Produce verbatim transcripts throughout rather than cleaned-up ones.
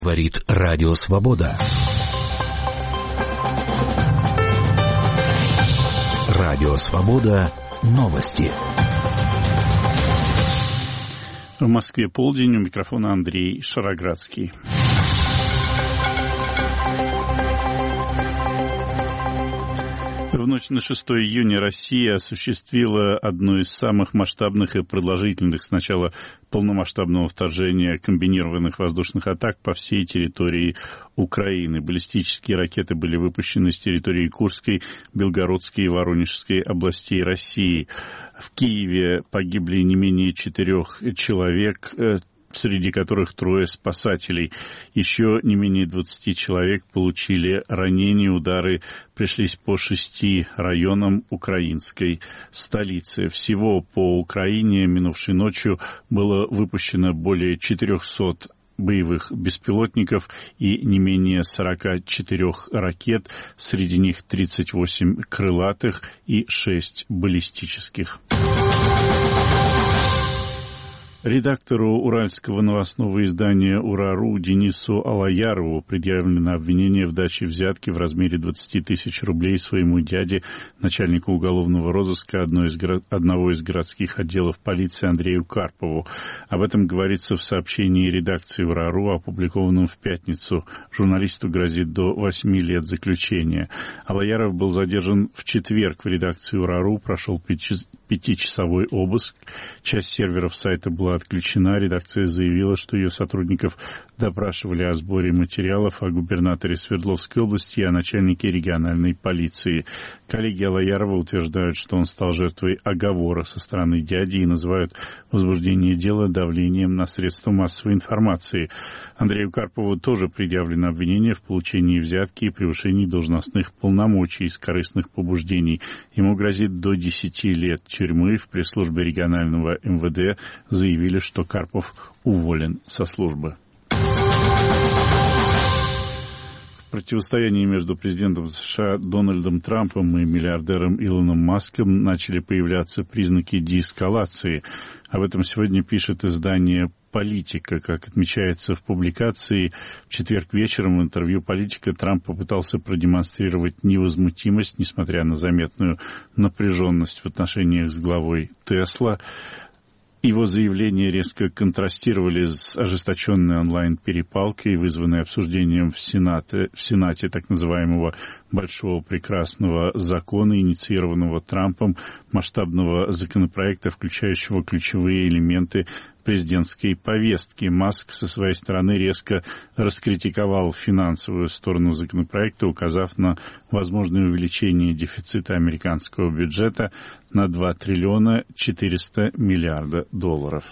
Говорит Радио Свобода. Радио Свобода. Новости. В Москве полдень, у микрофона Андрей Шароградский. В ночь на шестое июня Россия осуществила одну из самых масштабных и продолжительных с начала полномасштабного вторжения комбинированных воздушных атак по всей территории Украины. Баллистические ракеты были выпущены с территории Курской, Белгородской и Воронежской областей России. В Киеве погибли не менее четырех человек, среди которых трое спасателей. Еще не менее двадцати человек получили ранения. Удары пришлись по шести районам украинской столицы. Всего по Украине минувшей ночью было выпущено более четырехсот боевых беспилотников и не менее сорока четырёх ракет, среди них тридцать восемь крылатых и шесть баллистических. Редактору уральского новостного издания «Ура.ру» Денису Алаярову предъявлено обвинение в даче взятки в размере двадцати тысяч рублей своему дяде, начальнику уголовного розыска одной из горо... одного из городских отделов полиции Андрею Карпову. Об этом говорится в сообщении редакции «Ура.ру», опубликованном в пятницу. Журналисту грозит до восьми лет заключения. Алаяров был задержан в четверг в редакции «Ура.ру», прошел пятичасовой обыск. Часть серверов сайта была отключена. Редакция заявила, что ее сотрудников допрашивали о сборе материалов о губернаторе Свердловской области и о начальнике региональной полиции. Коллеги Алаярова утверждают, что он стал жертвой оговора со стороны дяди и называют возбуждение дела давлением на средства массовой информации. Андрею Карпову тоже предъявлено обвинение в получении взятки и превышении должностных полномочий из корыстных побуждений. Ему грозит до десяти лет тюрьмы. В пресс-службе регионального эм вэ дэ заявили, что Карпов уволен со службы. В противостоянии между президентом США Дональдом Трампом и миллиардером Илоном Маском начали появляться признаки деэскалации. Об этом сегодня пишет издание «Политика». Как отмечается в публикации, в четверг вечером в интервью «Политика» Трамп попытался продемонстрировать невозмутимость, несмотря на заметную напряженность в отношениях с главой Тесла. Его заявления резко контрастировали с ожесточенной онлайн-перепалкой, вызванной обсуждением в Сенате, в Сенате так называемого «большого прекрасного закона», инициированного Трампом, масштабного законопроекта, включающего ключевые элементы президентской повестки. Маск со своей стороны резко раскритиковал финансовую сторону законопроекта, указав на возможное увеличение дефицита американского бюджета на два триллиона четыреста миллиарда долларов.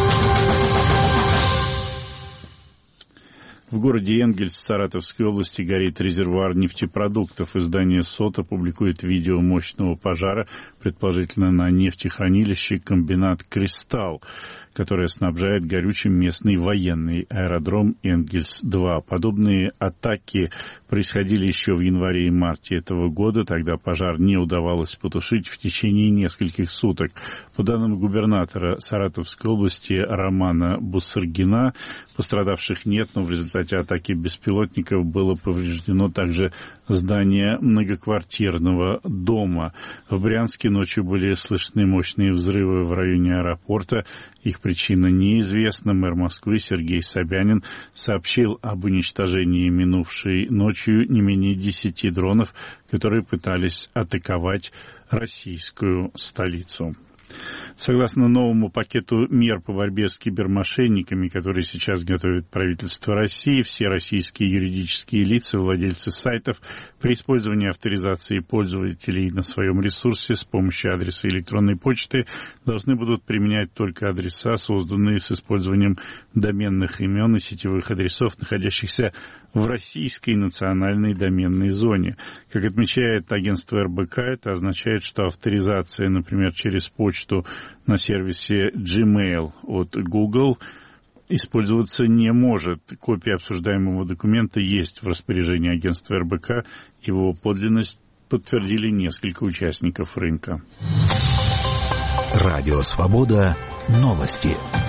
В городе Энгельс Саратовской области горит резервуар нефтепродуктов. Издание СОТА публикует видео мощного пожара, предположительно на нефтехранилище комбинат «Кристалл», которое снабжает горючим местный военный аэродром Энгельс-два. Подобные атаки происходили еще в январе и марте этого года. Тогда пожар не удавалось потушить в течение нескольких суток. По данным губернатора Саратовской области Романа Бусыргина, пострадавших нет, но в результате атаки беспилотников было повреждено также здание многоквартирного дома. В Брянске ночью были слышны мощные взрывы в районе аэропорта. Их причина неизвестна. Мэр Москвы Сергей Собянин сообщил об уничтожении минувшей ночью не менее десяти дронов, которые пытались атаковать российскую столицу. Согласно новому пакету мер по борьбе с кибермошенниками, который сейчас готовит правительство России, все российские юридические лица, владельцы сайтов, при использовании авторизации пользователей на своем ресурсе с помощью адреса электронной почты должны будут применять только адреса, созданные с использованием доменных имен и сетевых адресов, находящихся в российской национальной доменной зоне. Как отмечает агентство эр бэ ка, это означает, что авторизация, например, через почту на сервисе Gmail от Google использоваться не может. Копия обсуждаемого документа есть в распоряжении агентства эр бэ ка. Его подлинность подтвердили несколько участников рынка. Радио Свобода. Новости.